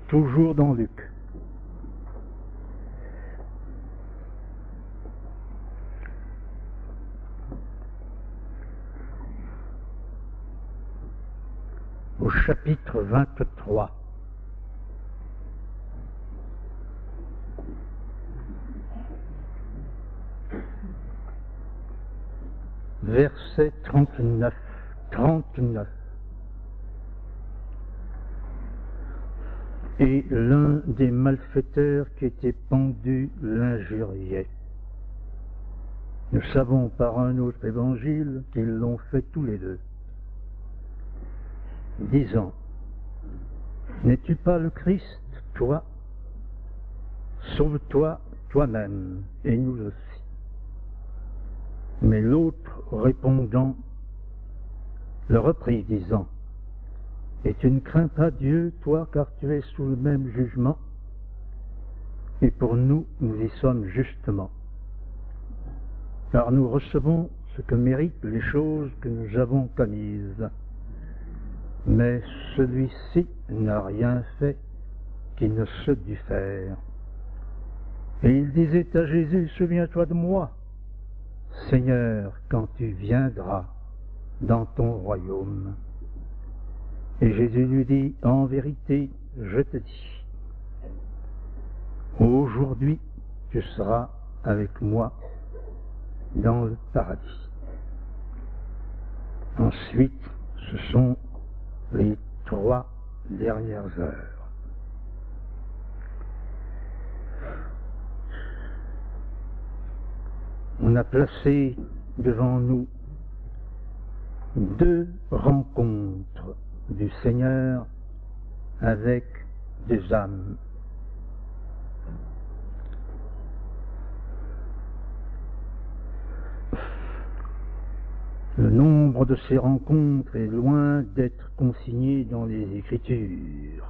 toujours dans Luc. Au chapitre 23. Verset 39. Et l'un des malfaiteurs qui était pendu l'injuriait. Nous savons par un autre évangile qu'ils l'ont fait tous les deux, disant: n'es-tu pas le Christ, toi? Sauve-toi toi-même et nous aussi. Mais l'autre, répondant, le reprit, disant: et tu ne crains pas Dieu, toi, car tu es sous le même jugement, et pour nous, nous y sommes justement. Car nous recevons ce que méritent les choses que nous avons commises. Mais celui-ci n'a rien fait qu'il ne se dût faire. Et il disait à Jésus: souviens-toi de moi, Seigneur, quand tu viendras dans ton royaume. Et Jésus lui dit: en vérité, je te dis, aujourd'hui tu seras avec moi dans le paradis. Ensuite, ce sont les 3 dernières heures. On a placé devant nous 2 rencontres du Seigneur avec des âmes. Le nombre de ces rencontres est loin d'être consigné dans les Écritures.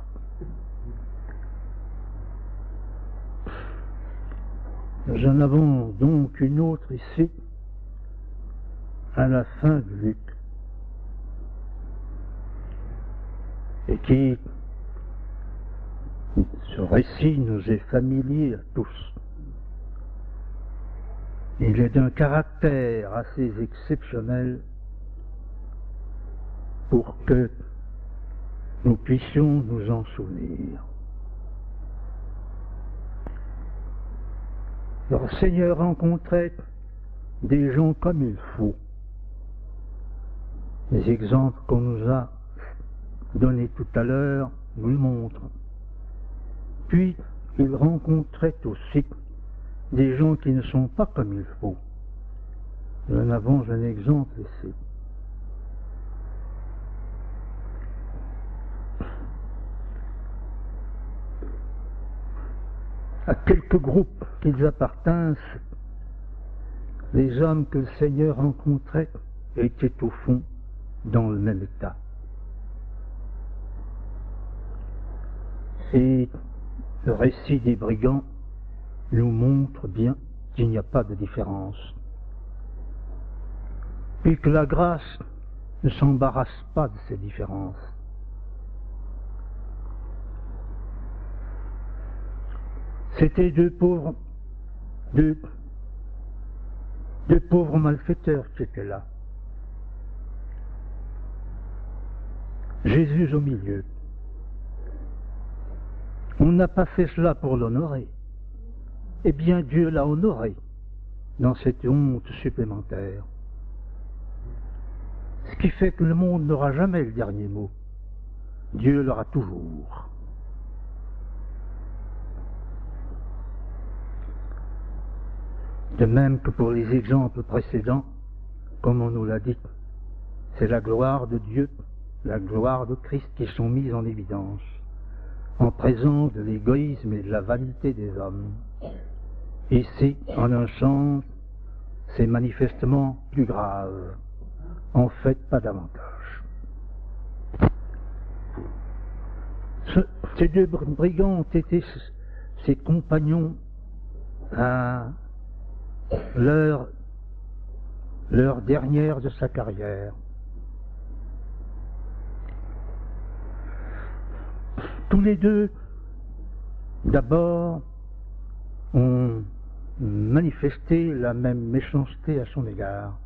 Nous en avons donc une autre ici, à la fin de Luc, et qui, ce récit nous est familier à tous. Il est d'un caractère assez exceptionnel pour que nous puissions nous en souvenir. Le Seigneur rencontrait des gens comme il faut. Les exemples qu'on nous a donnés tout à l'heure nous le montrent. Puis, il rencontrait aussi des gens qui ne sont pas comme il faut. Nous en avons un exemple ici. À quelques groupes qu'ils appartinssent, les hommes que le Seigneur rencontrait étaient au fond dans le même état. Et le récit des brigands nous montre bien qu'il n'y a pas de différence. Puis que la grâce ne s'embarrasse pas de ces différences. C'était deux pauvres malfaiteurs qui étaient là. Jésus au milieu. On n'a pas fait cela pour l'honorer. Eh bien, Dieu l'a honoré dans cette honte supplémentaire. Ce qui fait que le monde n'aura jamais le dernier mot. Dieu l'aura toujours. De même que pour les exemples précédents, comme on nous l'a dit, c'est la gloire de Dieu, la gloire de Christ qui sont mises en évidence, en présence de l'égoïsme et de la vanité des hommes. Ici, en un sens, c'est manifestement plus grave. En fait, pas davantage. Ces 2 brigands ont été ses compagnons à l'heure dernière de sa carrière. Tous les deux d'abord ont manifesté la même méchanceté à son égard.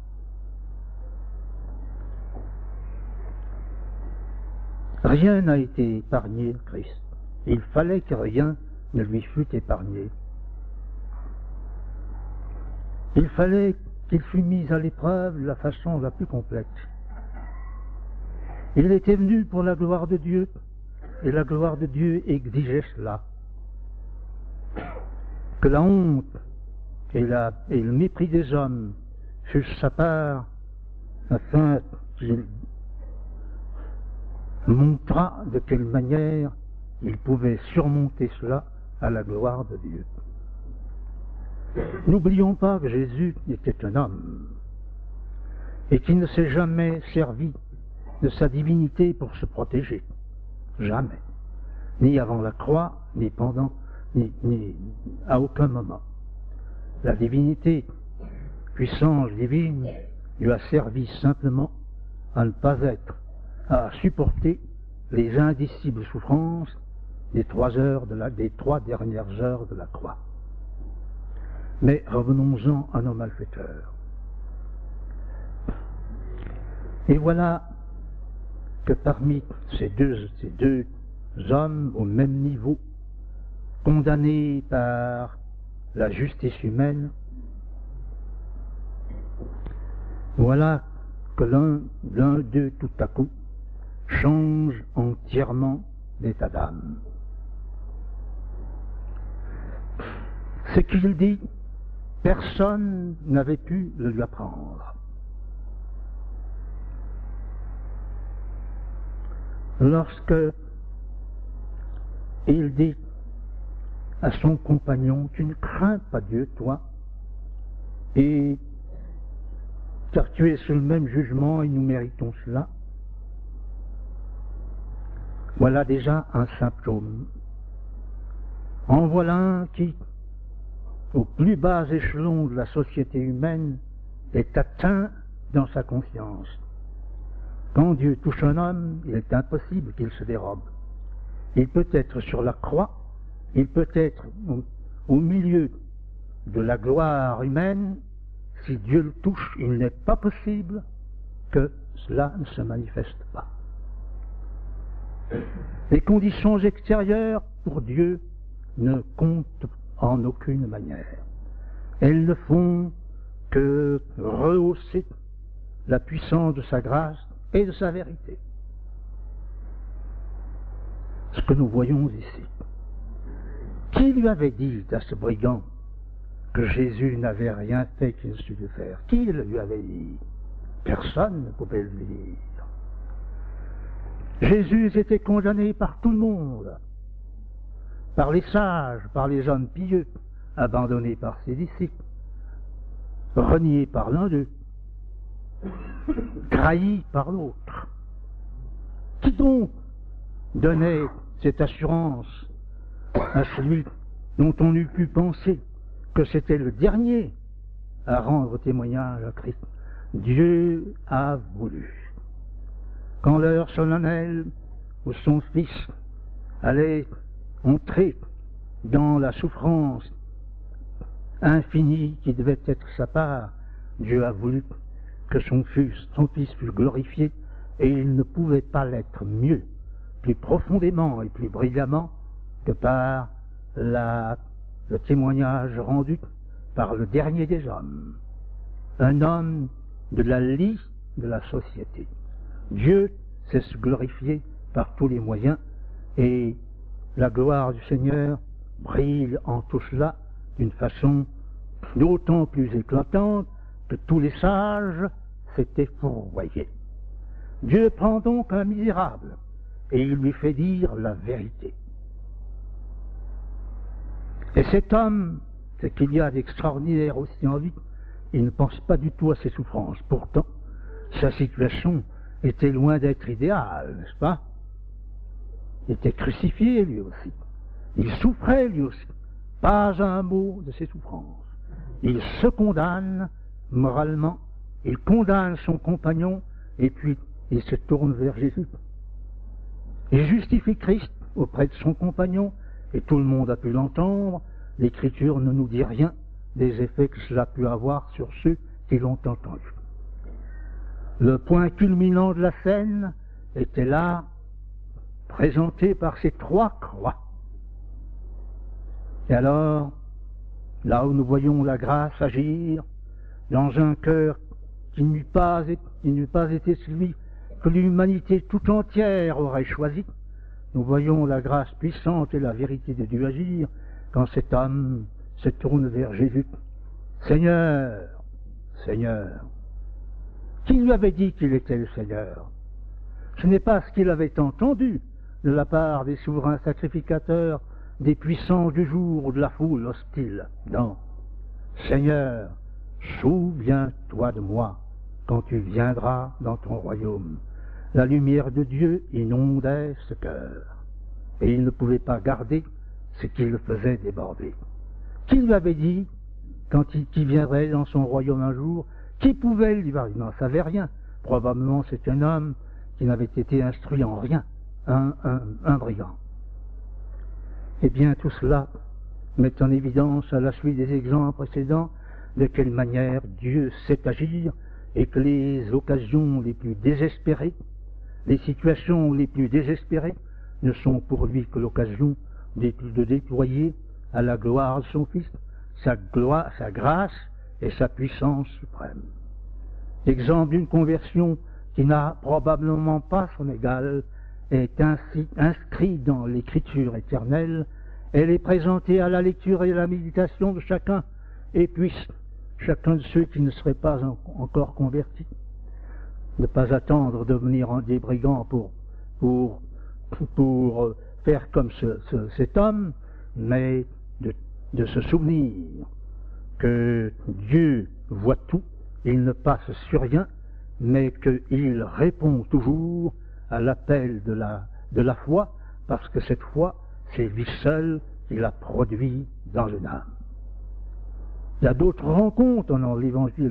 Rien n'a été épargné le Christ. Il fallait que rien ne lui fût épargné. Il fallait qu'il fût mis à l'épreuve de la façon la plus complète. Il était venu pour la gloire de Dieu, et la gloire de Dieu exigeait cela. Que la honte et le mépris des hommes fussent sa part, afin qu'il montrât de quelle manière il pouvait surmonter cela à la gloire de Dieu. N'oublions pas que Jésus était un homme et qu'il ne s'est jamais servi de sa divinité pour se protéger. Jamais. Ni avant la croix, ni pendant, ni à aucun moment. La divinité, puissance divine, lui a servi simplement à ne pas être, à supporter les indicibles souffrances des 3 dernières heures de la croix. Mais revenons-en à nos malfaiteurs. Et voilà que parmi ces deux hommes au même niveau, condamnés par la justice humaine, voilà que l'un d'eux tout à coup change entièrement d'état d'âme. Ce qu'il dit, personne n'avait pu le lui apprendre. Lorsque il dit à son compagnon, tu ne crains pas Dieu, toi, et car tu es sous le même jugement et nous méritons cela. Voilà déjà un symptôme. En voilà un qui, au plus bas échelon de la société humaine, est atteint dans sa conscience. Quand Dieu touche un homme, il est impossible qu'il se dérobe. Il peut être sur la croix, il peut être au milieu de la gloire humaine. Si Dieu le touche, il n'est pas possible que cela ne se manifeste pas. Les conditions extérieures, pour Dieu, ne comptent en aucune manière. Elles ne font que rehausser la puissance de sa grâce et de sa vérité. Ce que nous voyons ici. Qui lui avait dit à ce brigand que Jésus n'avait rien fait qu'il ne sût de faire? Qui le lui avait dit? Personne ne pouvait le dire. Jésus était condamné par tout le monde, par les sages, par les hommes pieux, abandonné par ses disciples, renié par l'un d'eux, trahi par l'autre. Qui donc donnait cette assurance à celui dont on eût pu penser que c'était le dernier à rendre témoignage à Christ? Dieu a voulu. Quand l'heure solennelle où son Fils allait entrer dans la souffrance infinie qui devait être sa part, Dieu a voulu que son Fils fût glorifié, et il ne pouvait pas l'être mieux, plus profondément et plus brillamment que par le témoignage rendu par le dernier des hommes, un homme de la lie de la société. Dieu sait se glorifier par tous les moyens, et la gloire du Seigneur brille en tout cela d'une façon d'autant plus éclatante que tous les sages s'étaient fourvoyés. Dieu prend donc un misérable et il lui fait dire la vérité. Et cet homme, c'est qu'il y a d'extraordinaire aussi en lui, il ne pense pas du tout à ses souffrances. Pourtant, sa situation était loin d'être idéale, n'est-ce pas? Il était crucifié lui aussi. Il souffrait lui aussi. Pas un mot de ses souffrances. Il se condamne moralement, il condamne son compagnon, et puis il se tourne vers Jésus. Il justifie Christ auprès de son compagnon, et tout le monde a pu l'entendre, l'Écriture ne nous dit rien des effets que cela a pu avoir sur ceux qui l'ont entendu. Le point culminant de la scène était là, présenté par ces 3 croix. Et alors, là où nous voyons la grâce agir, dans un cœur qui n'eût pas été celui que l'humanité tout entière aurait choisi, nous voyons la grâce puissante et la vérité de Dieu agir quand cet homme se tourne vers Jésus. Seigneur, Seigneur. Qui lui avait dit qu'il était le Seigneur? Ce n'est pas ce qu'il avait entendu de la part des souverains sacrificateurs, des puissants du jour ou de la foule hostile. Non. Seigneur, souviens-toi de moi quand tu viendras dans ton royaume. La lumière de Dieu inondait ce cœur, et il ne pouvait pas garder ce qui le faisait déborder. Qui lui avait dit, qu'il viendrait dans son royaume un jour, qui pouvait lui dire? Il n'en savait rien. Probablement c'est un homme qui n'avait été instruit en rien, un brigand. Eh bien, tout cela met en évidence, à la suite des exemples précédents, de quelle manière Dieu sait agir, et que les occasions les plus désespérées, les situations les plus désespérées, ne sont pour lui que l'occasion de déployer à la gloire de son Fils sa grâce et sa puissance suprême. Exemple d'une conversion qui n'a probablement pas son égal est ainsi inscrit dans l'Écriture éternelle. Elle est présentée à la lecture et à la méditation de chacun, et puisse chacun de ceux qui ne seraient pas encore convertis ne pas attendre de venir en des brigands pour faire comme cet homme, mais de se souvenir que Dieu voit tout, il ne passe sur rien, mais qu'il répond toujours à l'appel de la foi, parce que cette foi, c'est lui seul qui la produit dans une âme. Il y a d'autres rencontres dans l'évangile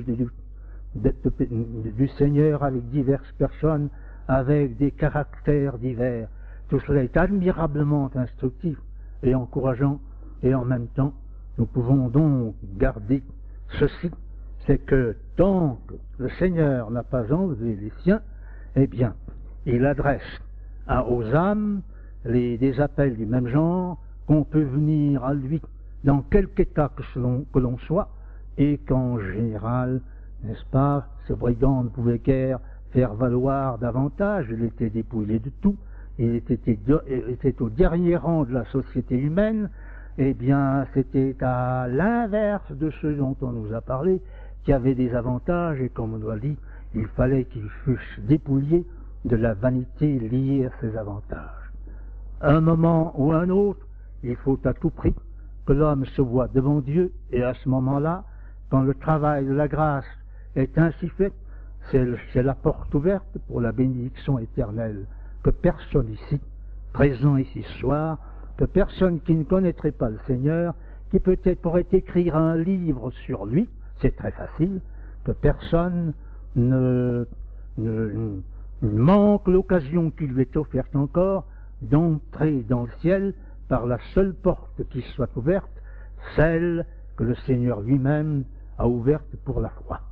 du Seigneur avec diverses personnes, avec des caractères divers. Tout cela est admirablement instructif et encourageant, et en même temps, nous pouvons donc garder ceci, c'est que tant que le Seigneur n'a pas enlevé les siens, eh bien, il adresse aux âmes des appels du même genre, qu'on peut venir à lui dans quelque état que l'on soit, et qu'en général, n'est-ce pas, ce brigand ne pouvait guère faire valoir davantage, il était dépouillé de tout, il était au dernier rang de la société humaine. Eh bien, c'était à l'inverse de ce dont on nous a parlé, qui avait des avantages, et comme on nous a dit, il fallait qu'il fût dépouillé de la vanité liée à ces avantages. À un moment ou à un autre, il faut à tout prix que l'homme se voie devant Dieu, et à ce moment-là, quand le travail de la grâce est ainsi fait, c'est la porte ouverte pour la bénédiction éternelle, que personne ici, présent ici ce soir, que personne qui ne connaîtrait pas le Seigneur, qui peut-être pourrait écrire un livre sur lui, c'est très facile, que personne ne manque l'occasion qui lui est offerte encore d'entrer dans le ciel par la seule porte qui soit ouverte, celle que le Seigneur lui-même a ouverte pour la foi.